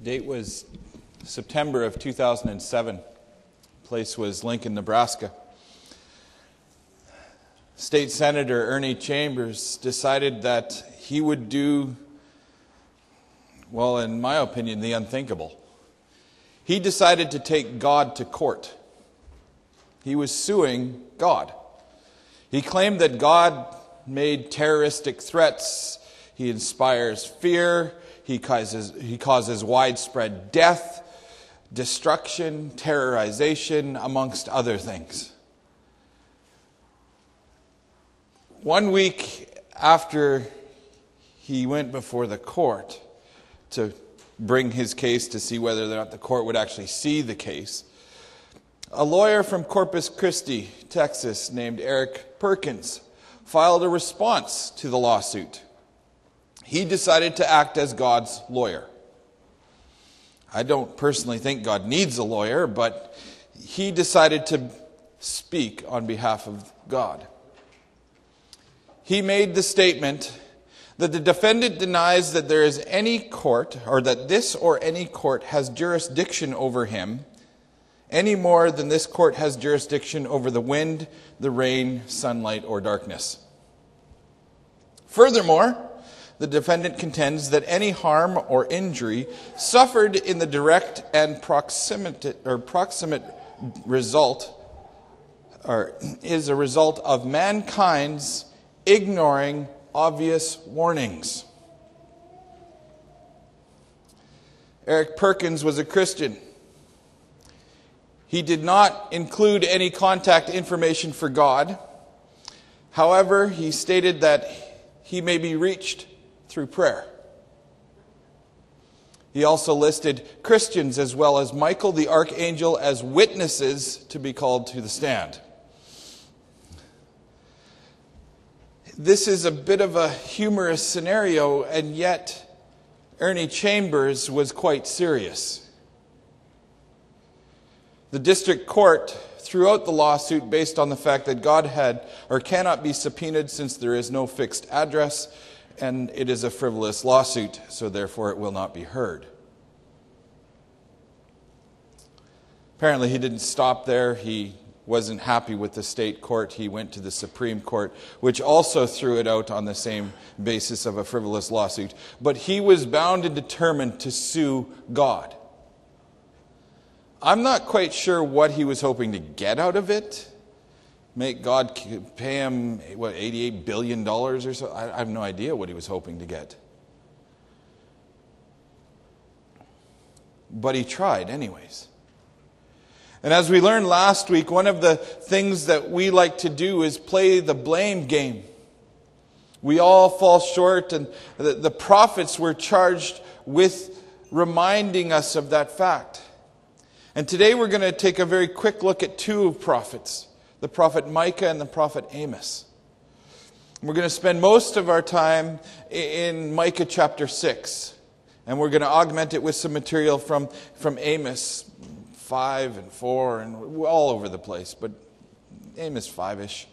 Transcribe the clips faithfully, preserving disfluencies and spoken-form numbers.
Date was September of two thousand seven. Place was Lincoln, Nebraska. State Senator Ernie Chambers decided that he would do, well, in my opinion, the unthinkable. He decided to take God to court. He was suing God. He claimed that God made terroristic threats. He inspires fear. He causes, he causes widespread death, destruction, terrorization, amongst other things. One week after he went before the court to bring his case to see whether or not the court would actually see the case, a lawyer from Corpus Christi, Texas, named Eric Perkins, filed a response to the lawsuit. He decided to act as God's lawyer. I don't personally think God needs a lawyer, but he decided to speak on behalf of God. He made the statement that the defendant denies that there is any court, or that this or any court has jurisdiction over him, any more than this court has jurisdiction over the wind, the rain, sunlight, or darkness. Furthermore, the defendant contends that any harm or injury suffered in the direct and proximate or proximate result or is a result of mankind's ignoring obvious warnings. Eric Perkins was a Christian. He did not include any contact information for God. However, he stated that he may be reached through prayer. He also listed Christians as well as Michael the archangel as witnesses to be called to the stand. This is a bit of a humorous scenario, and yet Ernie Chambers was quite serious. The district court threw out the lawsuit based on the fact that God had or cannot be subpoenaed since there is no fixed address, and it is a frivolous lawsuit, so therefore it will not be heard. Apparently he didn't stop there. He wasn't happy with the state court. He went to the Supreme Court, which also threw it out on the same basis of a frivolous lawsuit. But he was bound and determined to sue God. I'm not quite sure what he was hoping to get out of it. Make God pay him, what, eighty-eight billion dollars or so? I have no idea what he was hoping to get. But he tried anyways. And as we learned last week, one of the things that we like to do is play the blame game. We all fall short, and the, the prophets were charged with reminding us of that fact. And today we're going to take a very quick look at two prophets, the prophet Micah and the prophet Amos. We're going to spend most of our time in Micah chapter six, and we're going to augment it with some material from, from Amos five and four and all over the place, but Amos five-ish.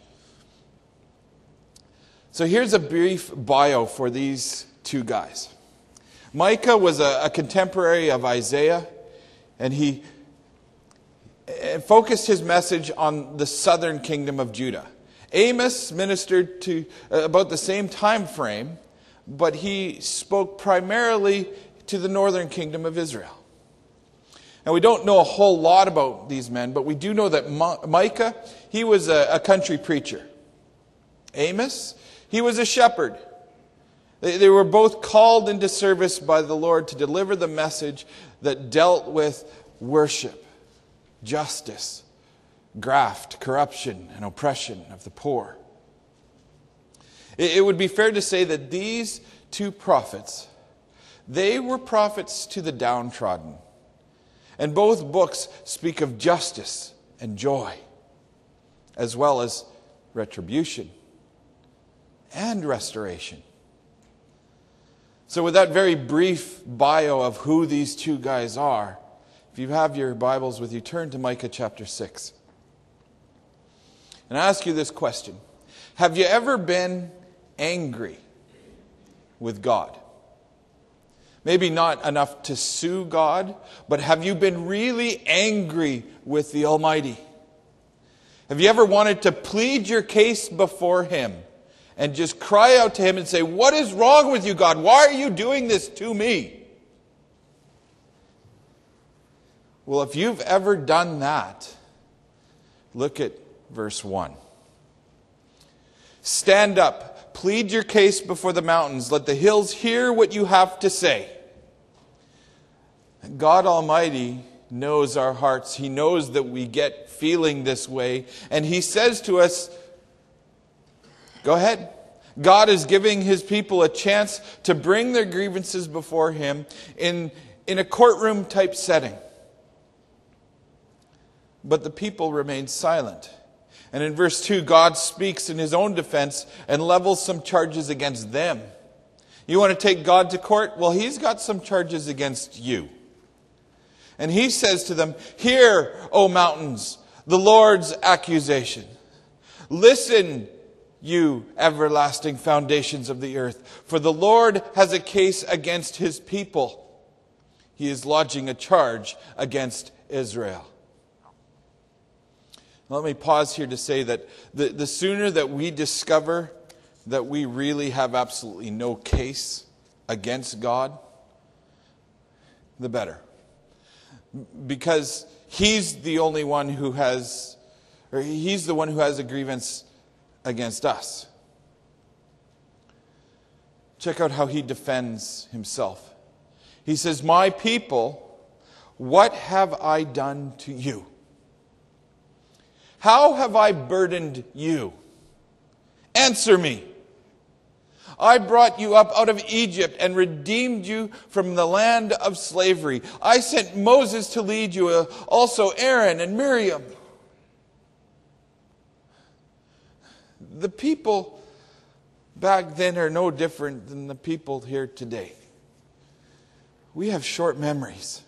So here's a brief bio for these two guys. Micah was a, a contemporary of Isaiah, and he focused his message on the southern kingdom of Judah. Amos ministered to uh, about the same time frame, but he spoke primarily to the northern kingdom of Israel. And we don't know a whole lot about these men, but we do know that Micah, he was a, a country preacher. Amos, he was a shepherd. They, they were both called into service by the Lord to deliver the message that dealt with worship, justice, graft, corruption, and oppression of the poor. It, it would be fair to say that these two prophets, they were prophets to the downtrodden. And both books speak of justice and joy, as well as retribution and restoration. So with that very brief bio of who these two guys are, if you have your Bibles with you, turn to Micah chapter six. And I ask you this question. Have you ever been angry with God? Maybe not enough to sue God, but have you been really angry with the Almighty? Have you ever wanted to plead your case before Him and just cry out to Him and say, "What is wrong with you, God? Why are you doing this to me?" Well, if you've ever done that, look at verse one. Stand up, plead your case before the mountains. Let the hills hear what you have to say. God Almighty knows our hearts. He knows that we get feeling this way. And He says to us, go ahead. God is giving His people a chance to bring their grievances before Him in, in a courtroom type setting. But the people remain silent. And in verse two, God speaks in His own defense and levels some charges against them. You want to take God to court? Well, He's got some charges against you. And He says to them, "Hear, O mountains, the Lord's accusation. Listen, you everlasting foundations of the earth. For the Lord has a case against His people. He is lodging a charge against Israel." Let me pause here to say that the, the sooner that we discover that we really have absolutely no case against God, the better. Because He's the only one who has, or He's the one who has a grievance against us. Check out how He defends Himself. He says, "My people, what have I done to you? How have I burdened you? Answer me. I brought you up out of Egypt and redeemed you from the land of slavery. I sent Moses to lead you, also Aaron and Miriam." The people back then are no different than the people here today. We have short memories.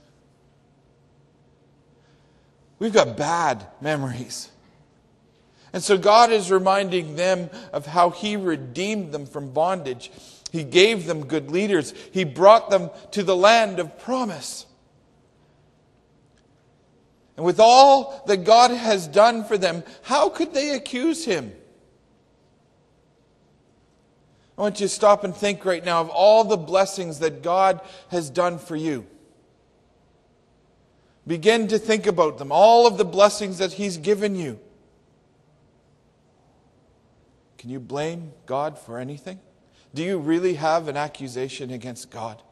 We've got bad memories. And so God is reminding them of how He redeemed them from bondage. He gave them good leaders. He brought them to the land of promise. And with all that God has done for them, how could they accuse Him? I want you to stop and think right now of all the blessings that God has done for you. Begin to think about them, all of the blessings that He's given you. Can you blame God for anything? Do you really have an accusation against God?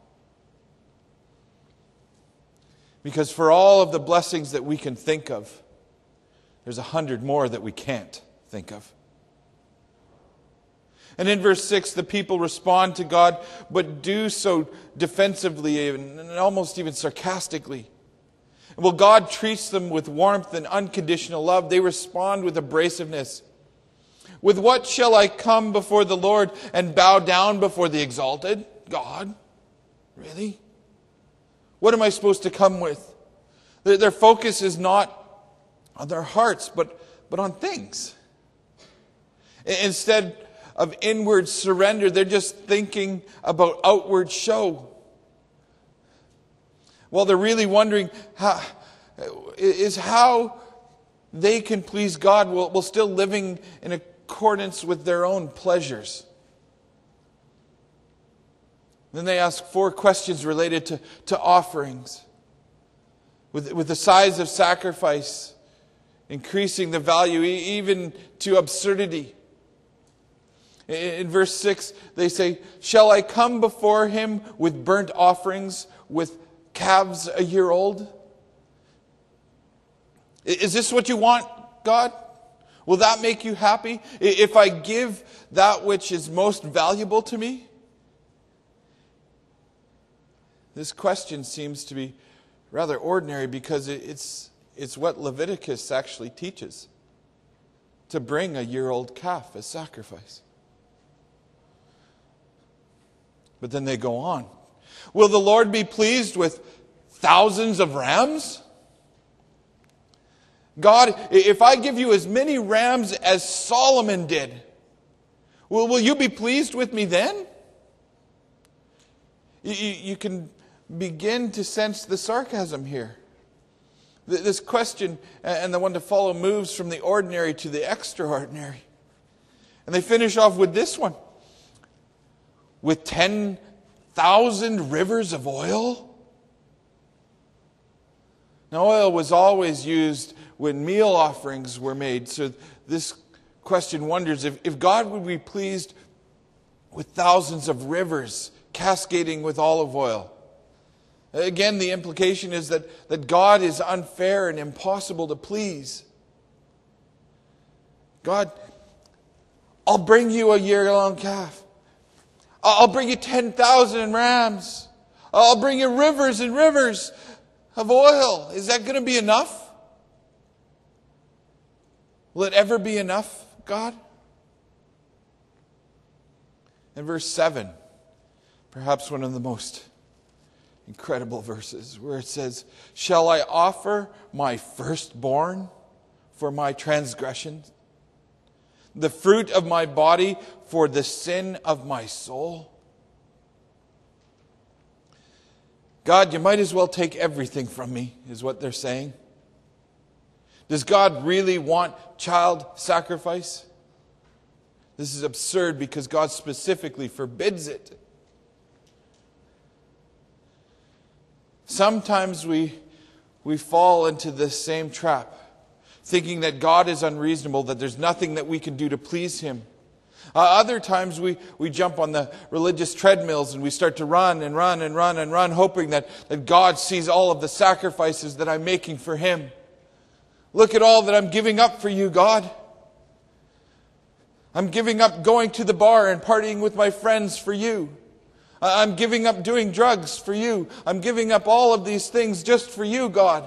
Because for all of the blessings that we can think of, there's a hundred more that we can't think of. And in verse six, the people respond to God, but do so defensively and almost even sarcastically. Well, God treats them with warmth and unconditional love. They respond with abrasiveness. "With what shall I come before the Lord and bow down before the exalted God?" Really? What am I supposed to come with? Their focus is not on their hearts, but, but on things. Instead of inward surrender, they're just thinking about outward show. Well, they're really wondering how, is how they can please God while, while still living in accordance with their own pleasures. Then they ask four questions related to, to offerings. With, with the size of sacrifice, increasing the value even to absurdity. In verse six, they say, "Shall I come before Him with burnt offerings, with calves a year old?" Is this what you want, God? Will that make you happy? If I give that which is most valuable to me? This question seems to be rather ordinary because it's, it's what Leviticus actually teaches. To bring a year-old calf as sacrifice. But then they go on. "Will the Lord be pleased with thousands of rams? God, if I give you as many rams as Solomon did, will, will you be pleased with me then? You, you, you can begin to sense the sarcasm here. This question and the one to follow moves from the ordinary to the extraordinary. And they finish off with this one. With ten thousand rivers of oil? Now, oil was always used when meal offerings were made. So this question wonders if, if God would be pleased with thousands of rivers cascading with olive oil. Again, the implication is that, that God is unfair and impossible to please. God, I'll bring you a year-long calf. I'll bring you ten thousand rams. I'll bring you rivers and rivers of oil. Is that going to be enough? Will it ever be enough, God? In verse seven, perhaps one of the most incredible verses, where it says, "Shall I offer my firstborn for my transgressions, the fruit of my body for the sin of my soul?" God, you might as well take everything from me, is what they're saying. Does God really want child sacrifice? This is absurd because God specifically forbids it. Sometimes we, we fall into this same trap, thinking that God is unreasonable, that there's nothing that we can do to please Him. Uh, other times we, we jump on the religious treadmills and we start to run and run and run and run, hoping that, that God sees all of the sacrifices that I'm making for Him. Look at all that I'm giving up for you, God. I'm giving up going to the bar and partying with my friends for you. I'm giving up doing drugs for you. I'm giving up all of these things just for you, God.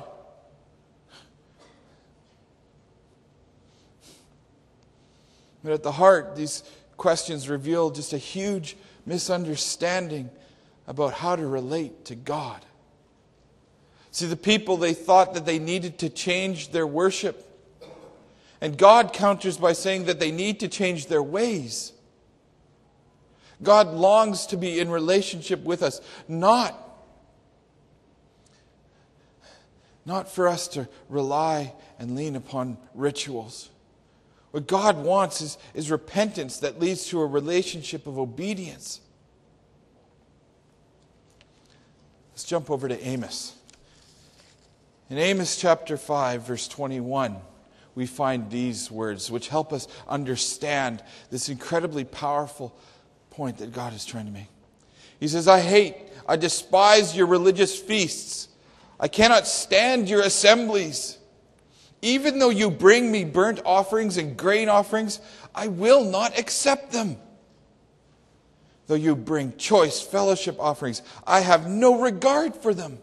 But at the heart, these questions reveal just a huge misunderstanding about how to relate to God. See, the people, they thought that they needed to change their worship. And God counters by saying that they need to change their ways. God longs to be in relationship with us, not, not for us to rely and lean upon rituals. What God wants is, is repentance that leads to a relationship of obedience. Let's jump over to Amos. In Amos chapter five, verse twenty-one, we find these words which help us understand this incredibly powerful point that God is trying to make. He says, I hate, I despise your religious feasts. I cannot stand your assemblies. Even though you bring me burnt offerings and grain offerings, I will not accept them. Though you bring choice fellowship offerings, I have no regard for them.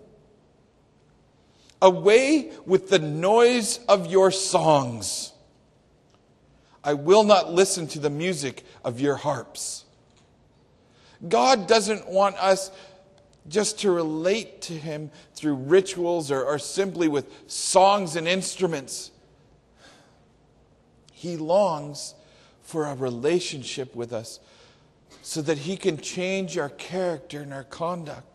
Away with the noise of your songs. I will not listen to the music of your harps. God doesn't want us just to relate to Him through rituals or, or simply with songs and instruments. He longs for a relationship with us so that He can change our character and our conduct.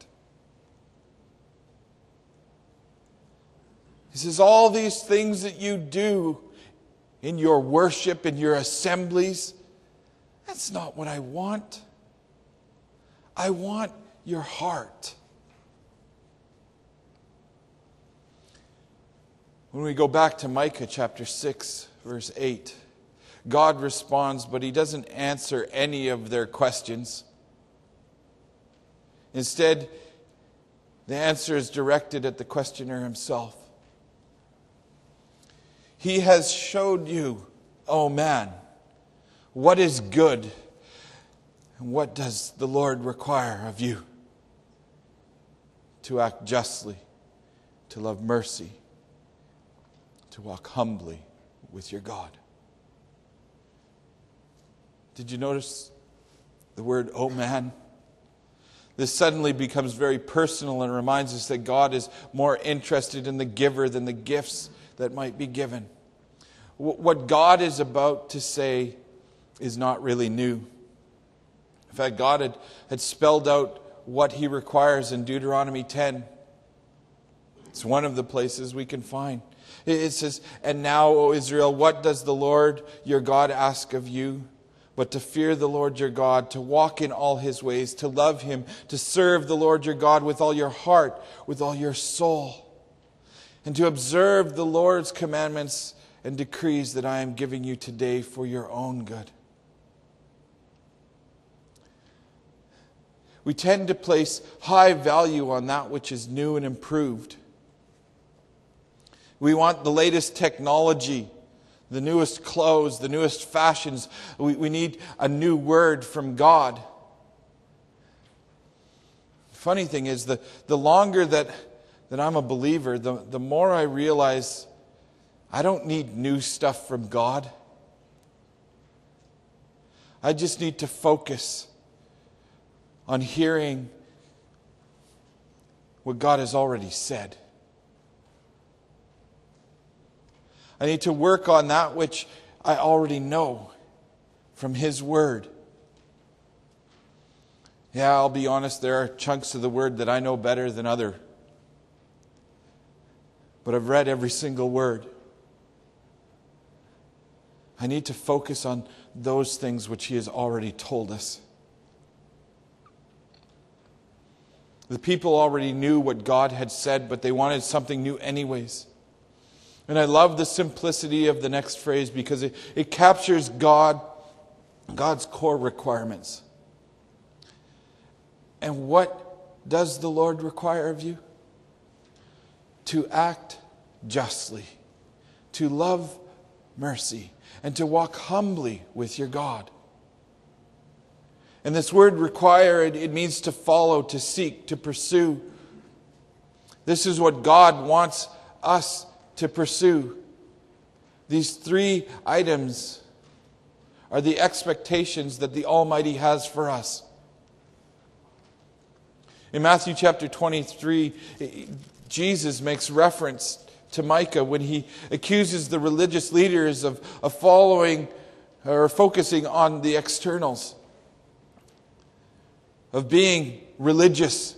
He says, all these things that you do in your worship, in your assemblies, that's not what I want. I want your heart. When we go back to Micah chapter six, verse eight, God responds, but He doesn't answer any of their questions. Instead, the answer is directed at the questioner himself. He has showed you, oh man, what is good. And what does the Lord require of you? To act justly, to love mercy, to walk humbly with your God. Did you notice the word, oh man? This suddenly becomes very personal and reminds us that God is more interested in the giver than the gifts that might be given. What God is about to say is not really new. In fact, God had, had spelled out what he requires in Deuteronomy ten. It's one of the places we can find. It says, "And now, O Israel, what does the Lord your God ask of you? But to fear the Lord your God, to walk in all his ways, to love him, to serve the Lord your God with all your heart, with all your soul, and to observe the Lord's commandments and decrees that I am giving you today for your own good." We tend to place high value on that which is new and improved. We want the latest technology, the newest clothes, the newest fashions. We, we need a new word from God. Funny thing is, the, the longer that, that I'm a believer, the, the more I realize I don't need new stuff from God. I just need to focus on hearing what God has already said. I need to work on that which I already know from His Word. Yeah, I'll be honest, there are chunks of the Word that I know better than other. But I've read every single word. I need to focus on those things which He has already told us. The people already knew what God had said, but they wanted something new anyways. And I love the simplicity of the next phrase because it, it captures God, God's core requirements. And what does the Lord require of you? To act justly, to love mercy, and to walk humbly with your God. And this word require, it, it means to follow, to seek, to pursue. This is what God wants us to pursue. These three items are the expectations that the Almighty has for us. In Matthew chapter twenty-three, Jesus makes reference to Micah when he accuses the religious leaders of, of following or focusing on the externals, of being religious,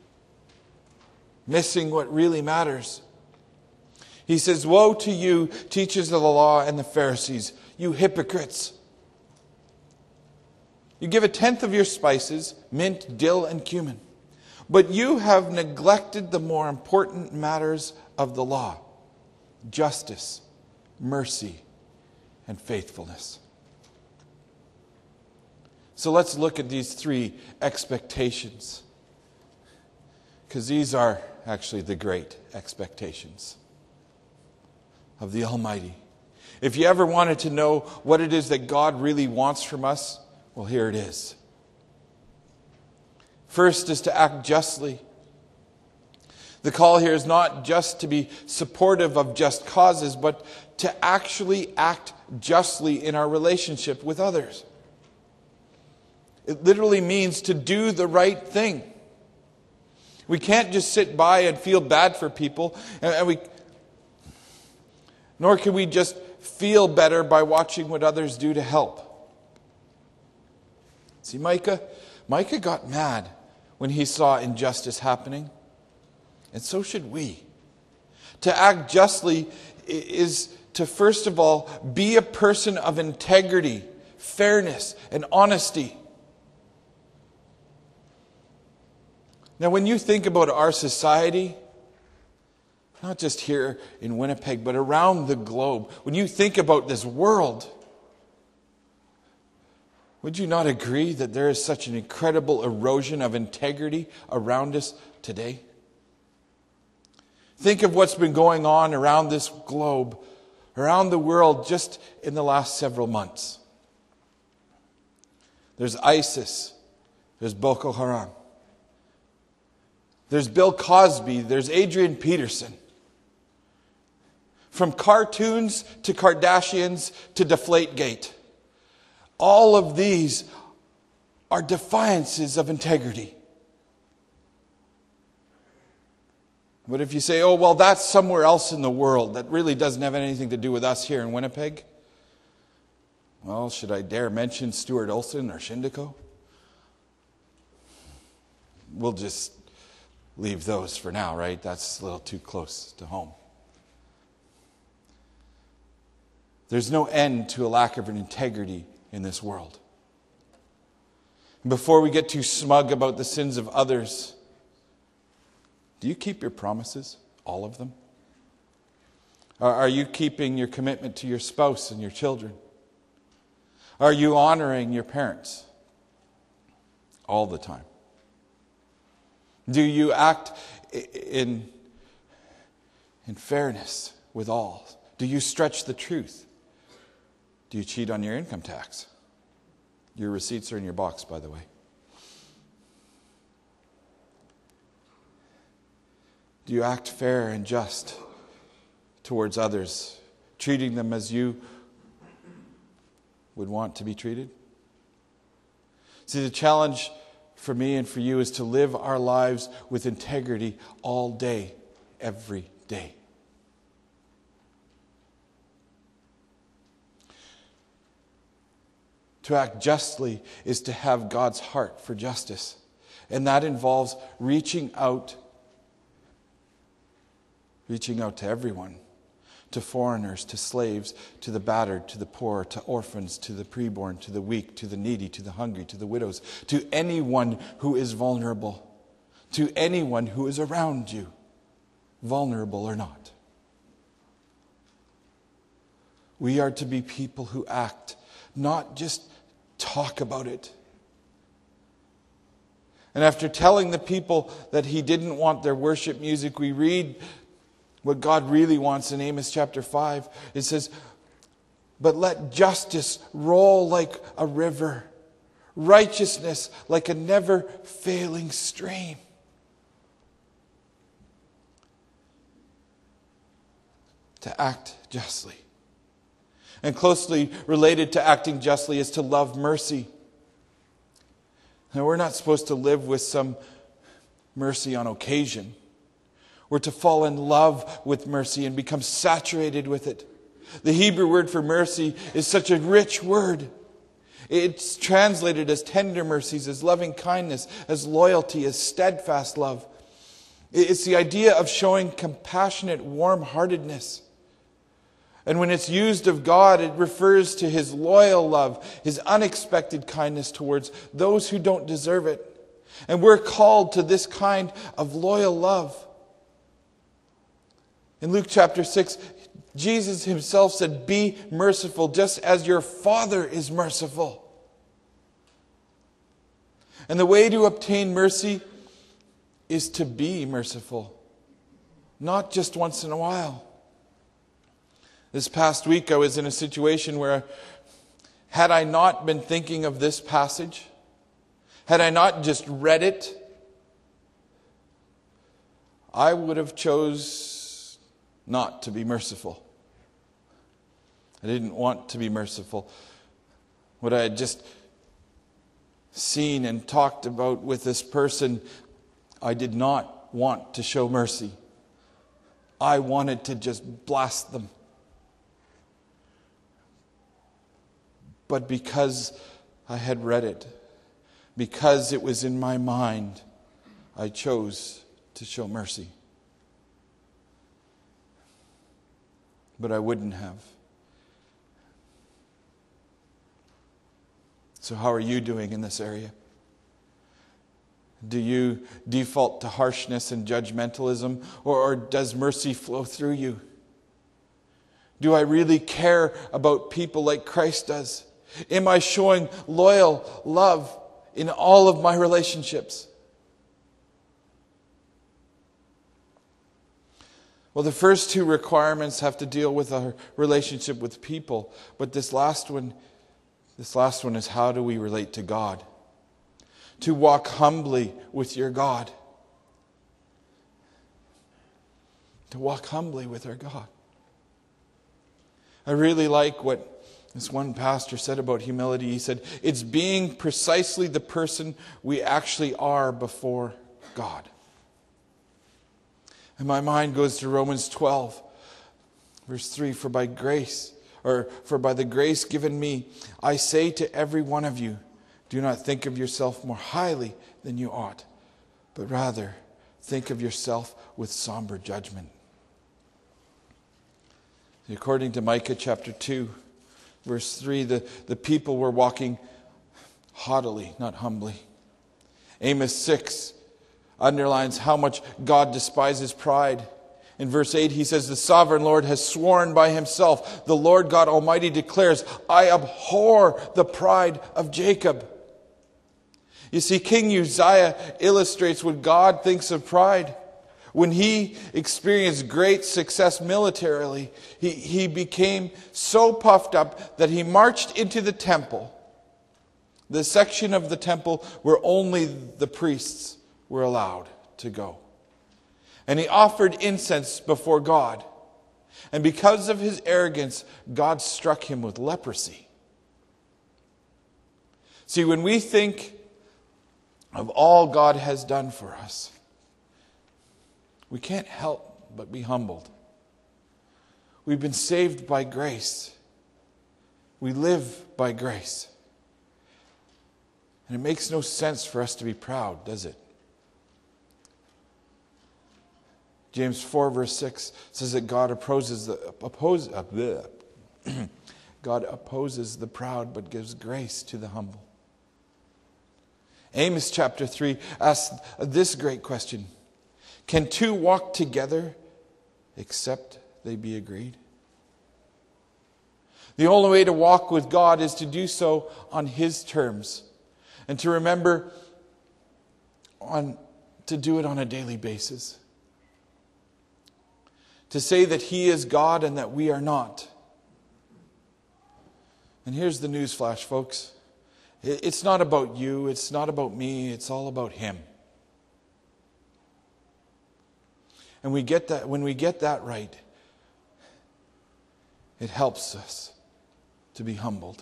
missing what really matters. He says, "Woe to you, teachers of the law and the Pharisees, you hypocrites! You give a tenth of your spices, mint, dill, and cumin, but you have neglected the more important matters of the law, justice, mercy, and faithfulness." So let's look at these three expectations, because these are actually the great expectations of the Almighty. If you ever wanted to know what it is that God really wants from us, well, here it is. First is to act justly. The call here is not just to be supportive of just causes, but to actually act justly in our relationship with others. It literally means to do the right thing. We can't just sit by and feel bad for people, and we, nor can we just feel better by watching what others do to help. See, Micah, Micah got mad when he saw injustice happening, and so should we. To act justly is to, first of all, be a person of integrity, fairness, and honesty. Now, when you think about our society, not just here in Winnipeg, but around the globe, when you think about this world, would you not agree that there is such an incredible erosion of integrity around us today? Think of what's been going on around this globe, around the world, just in the last several months. There's ISIS. There's Boko Haram. There's Bill Cosby. There's Adrian Peterson. From cartoons to Kardashians to Deflategate. All of these are defiances of integrity. But if you say, oh, well, that's somewhere else in the world, that really doesn't have anything to do with us here in Winnipeg. Well, should I dare mention Stuart Olson or Shindico? we'll just leave those for now, right? That's a little too close to home. There's no end to a lack of integrity in this world. Before we get too smug about the sins of others, do you keep your promises? All of them? Are you keeping your commitment to your spouse and your children? Are you honoring your parents? All the time. Do you act in, in fairness with all? Do you stretch the truth? Do you cheat on your income tax? Your receipts are in your box, by the way. Do you act fair and just towards others, treating them as you would want to be treated? See, the challenge for me and for you is to live our lives with integrity all day, every day. To act justly is to have God's heart for justice. And that involves reaching out, reaching out to everyone, to foreigners, to slaves, to the battered, to the poor, to orphans, to the preborn, to the weak, to the needy, to the hungry, to the widows, to anyone who is vulnerable, to anyone who is around you, vulnerable or not. We are to be people who act, not just talk about it. And after telling the people that he didn't want their worship music, we read what God really wants in Amos chapter five. It says, "But let justice roll like a river, righteousness like a never-failing stream." To act justly. And closely related to acting justly is to love mercy. Now, we're not supposed to live with some mercy on occasion. We're to fall in love with mercy and become saturated with it. The Hebrew word for mercy is such a rich word. It's translated as tender mercies, as loving kindness, as loyalty, as steadfast love. It's the idea of showing compassionate warm-heartedness. And when it's used of God, it refers to His loyal love, His unexpected kindness towards those who don't deserve it. And we're called to this kind of loyal love. In Luke chapter six, Jesus Himself said, "Be merciful just as your Father is merciful." And the way to obtain mercy is to be merciful, not just once in a while. This past week I was in a situation where, had I not been thinking of this passage, had I not just read it, I would have chose not to be merciful. I didn't want to be merciful. What I had just seen and talked about with this person, I did not want to show mercy. I wanted to just blast them. But because I had read it, because it was in my mind, I chose to show mercy. But I wouldn't have. So how are you doing in this area? Do you default to harshness and judgmentalism, or, or does mercy flow through you? Do I really care about people like Christ does? Am I showing loyal love in all of my relationships? Well, the first two requirements have to deal with our relationship with people, but this last one, this last one is, how do we relate to God? To walk humbly with your God. To walk humbly with our God. I really like what this one pastor said about humility. He said, it's being precisely the person we actually are before God. And my mind goes to Romans twelve, verse three, for by grace, or for by the grace given me, I say to every one of you, do not think of yourself more highly than you ought, but rather think of yourself with somber judgment. According to Micah chapter two, verse three, the, the people were walking haughtily, not humbly. Amos six underlines how much God despises pride. In verse eight, he says, the sovereign Lord has sworn by himself. The Lord God Almighty declares, I abhor the pride of Jacob. You see, King Uzziah illustrates what God thinks of pride. When he experienced great success militarily, he, he became so puffed up that he marched into the temple, the section of the temple where only the priests were allowed to go. And he offered incense before God. And because of his arrogance, God struck him with leprosy. See, when we think of all God has done for us, we can't help but be humbled. We've been saved by grace. We live by grace. And it makes no sense for us to be proud, does it? James four verse six says that God opposes the oppose, uh, bleh. God opposes the proud but gives grace to the humble. Amos chapter three asks this great question: can two walk together except they be agreed? The only way to walk with God is to do so on His terms, and to remember on to do it on a daily basis. To say that He is God and that we are not. And here's the news flash, folks. It's not about you, it's not about me, it's all about Him. And we get that when we get that right, it helps us to be humbled.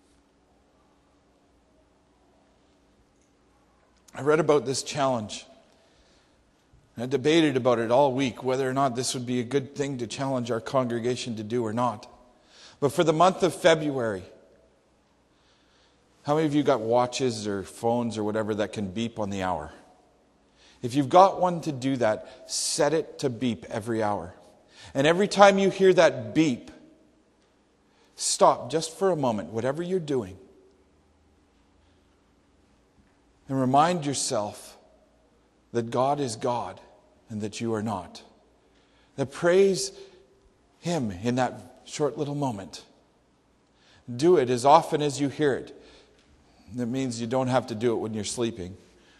I read about this challenge. I debated about it all week, whether or not this would be a good thing to challenge our congregation to do or not. But for the month of February, how many of you got watches or phones or whatever that can beep on the hour? If you've got one to do that, set it to beep every hour. And every time you hear that beep, stop just for a moment, whatever you're doing, and remind yourself that God is God and that you are not. That praise Him in that short little moment. Do it as often as you hear it. That means you don't have to do it when you're sleeping.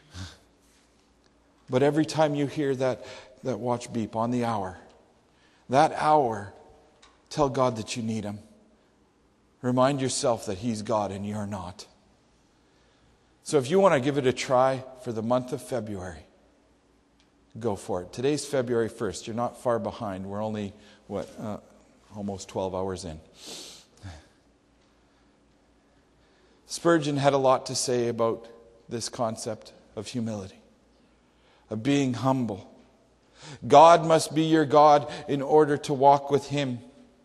But every time you hear that, that watch beep on the hour, that hour, tell God that you need Him. Remind yourself that He's God and you're not. So if you want to give it a try for the month of February, go for it. Today's February first. You're not far behind. We're only, what, uh, almost twelve hours in. Spurgeon had a lot to say about this concept of humility, of being humble. God must be your God in order to walk with Him.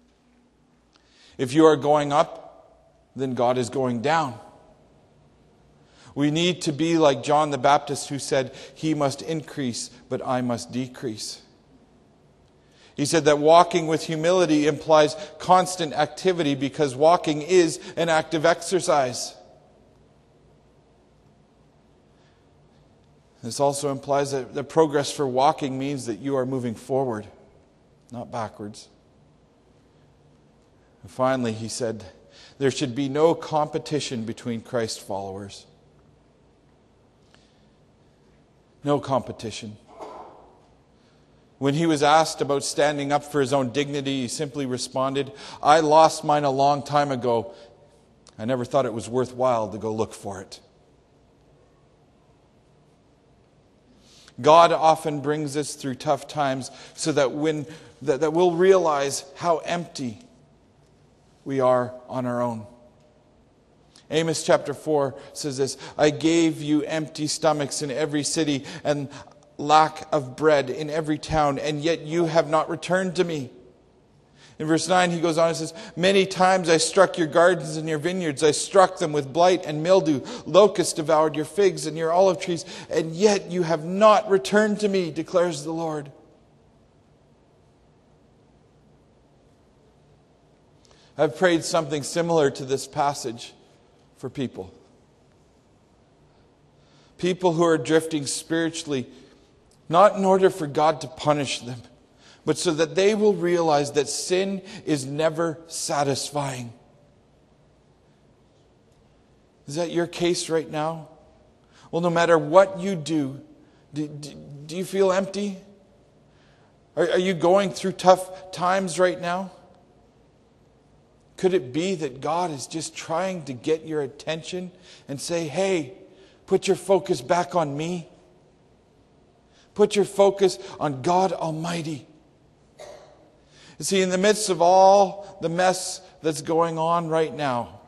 If you are going up, then God is going down. We need to be like John the Baptist, who said, He must increase, but I must decrease. He said that walking with humility implies constant activity, because walking is an active exercise. This also implies that the progress for walking means that you are moving forward, not backwards. And finally, he said, there should be no competition between Christ followers. No competition. When he was asked about standing up for his own dignity, he simply responded, I lost mine a long time ago. I never thought it was worthwhile to go look for it. God often brings us through tough times so that when that, that we'll realize how empty we are on our own. Amos chapter four says this, I gave you empty stomachs in every city and lack of bread in every town, and yet you have not returned to me. In verse nine, he goes on and says, many times I struck your gardens and your vineyards. I struck them with blight and mildew. Locusts devoured your figs and your olive trees. And yet you have not returned to me, declares the Lord. I've prayed something similar to this passage for people. People who are drifting spiritually, not in order for God to punish them, but so that they will realize that sin is never satisfying. Is that your case right now? Well, no matter what you do, do, do, do you feel empty? Are, are you going through tough times right now? Could it be that God is just trying to get your attention and say, hey, put your focus back on me. Put your focus on God Almighty. You see, in the midst of all the mess that's going on right now,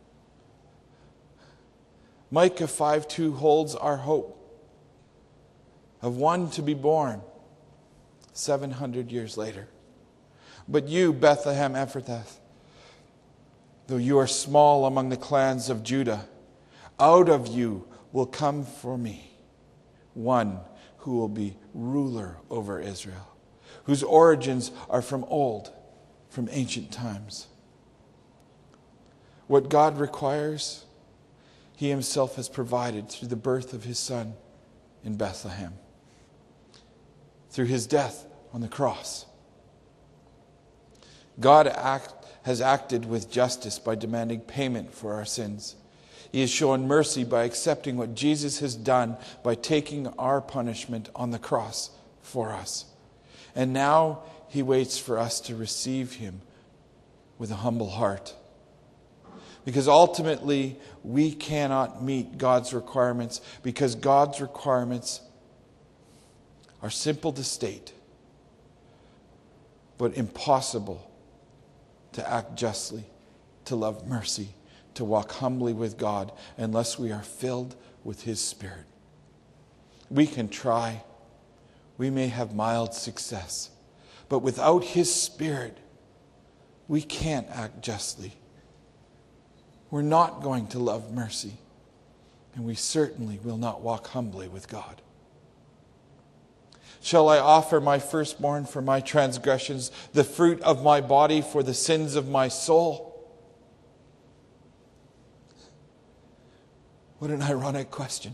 Micah five two holds our hope of one to be born seven hundred years later. But you, Bethlehem Ephrathah, though you are small among the clans of Judah, out of you will come for me one who will be ruler over Israel, whose origins are from old, from ancient times. What God requires, He Himself has provided through the birth of His Son in Bethlehem, through His death on the cross. God act, has acted with justice by demanding payment for our sins. He has shown mercy by accepting what Jesus has done by taking our punishment on the cross for us. And now He waits for us to receive Him with a humble heart. Because ultimately, we cannot meet God's requirements because God's requirements are simple to state, but impossible to act justly, to love mercy, to walk humbly with God unless we are filled with His Spirit. We can try. We may have mild success. But without His Spirit, we can't act justly. We're not going to love mercy. And we certainly will not walk humbly with God. Shall I offer my firstborn for my transgressions, the fruit of my body for the sins of my soul? What an ironic question.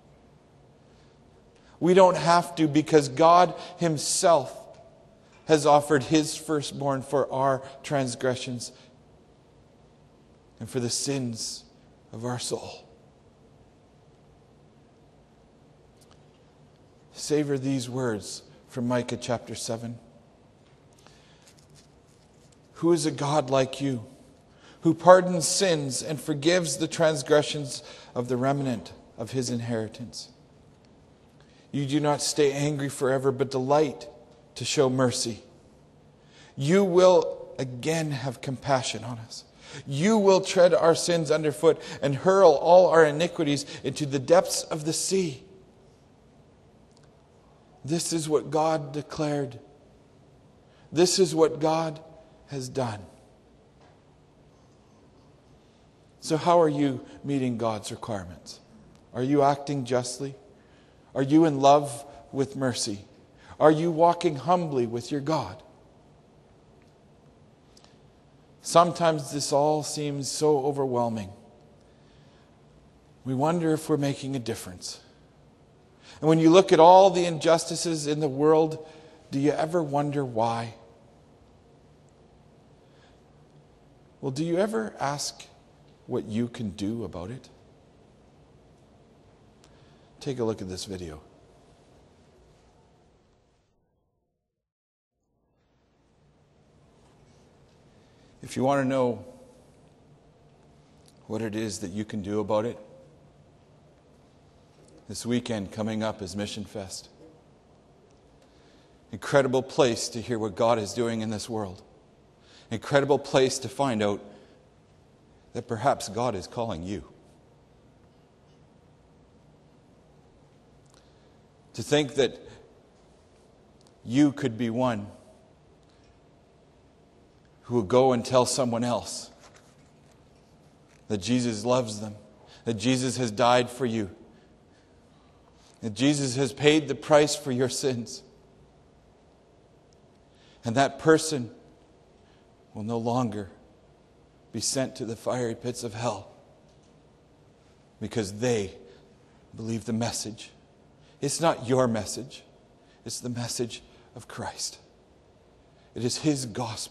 We don't have to because God Himself has offered His firstborn for our transgressions and for the sins of our soul. Savor these words from Micah chapter seven. Who is a God like you, who pardons sins and forgives the transgressions of the remnant of His inheritance? You do not stay angry forever, but delight to show mercy. You will again have compassion on us. You will tread our sins underfoot and hurl all our iniquities into the depths of the sea. This is what God declared. This is what God has done. So how are you meeting God's requirements? Are you acting justly? Are you in love with mercy? Are you walking humbly with your God? Sometimes this all seems so overwhelming. We wonder if we're making a difference. And when you look at all the injustices in the world, do you ever wonder why? Well, do you ever ask what you can do about it? Take a look at this video. If you want to know what it is that you can do about it, this weekend coming up is Mission Fest. Incredible place to hear what God is doing in this world. Incredible place to find out that perhaps God is calling you. To think that you could be one who will go and tell someone else that Jesus loves them, that Jesus has died for you, that Jesus has paid the price for your sins. And that person will no longer be sent to the fiery pits of hell because they believe the message. It's not your message. It's the message of Christ. It is His gospel.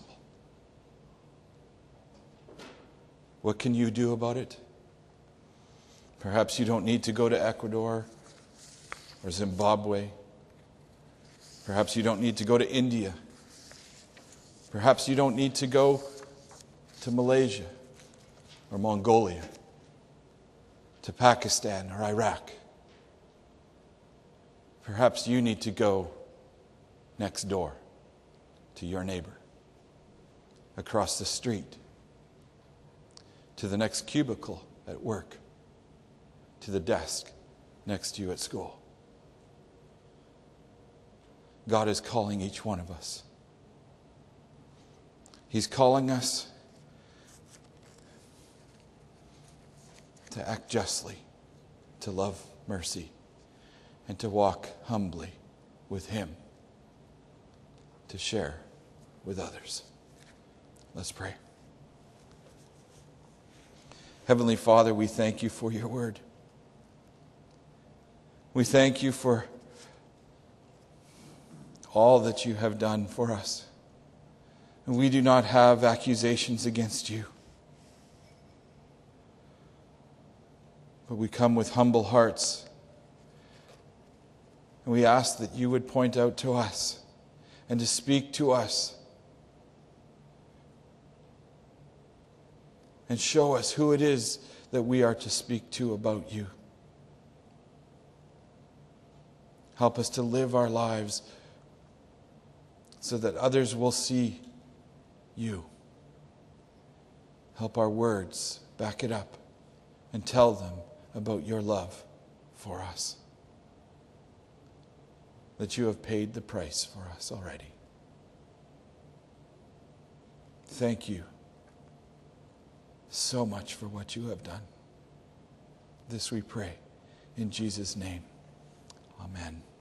What can you do about it? Perhaps you don't need to go to Ecuador or Zimbabwe. Perhaps you don't need to go to India. Perhaps you don't need to go to Malaysia or Mongolia, to Pakistan or Iraq. Perhaps you need to go next door to your neighbor, across the street, to the next cubicle at work, to the desk next to you at school. God is calling each one of us. He's calling us to act justly, to love mercy, and to walk humbly with Him, to share with others. Let's pray. Heavenly Father, we thank You for Your word. We thank You for all that You have done for us. And we do not have accusations against You. But we come with humble hearts. And we ask that You would point out to us and to speak to us and show us who it is that we are to speak to about You. Help us to live our lives so that others will see You. Help our words back it up and tell them about Your love for us. That You have paid the price for us already. Thank You so much for what You have done. This we pray in Jesus' name. Amen.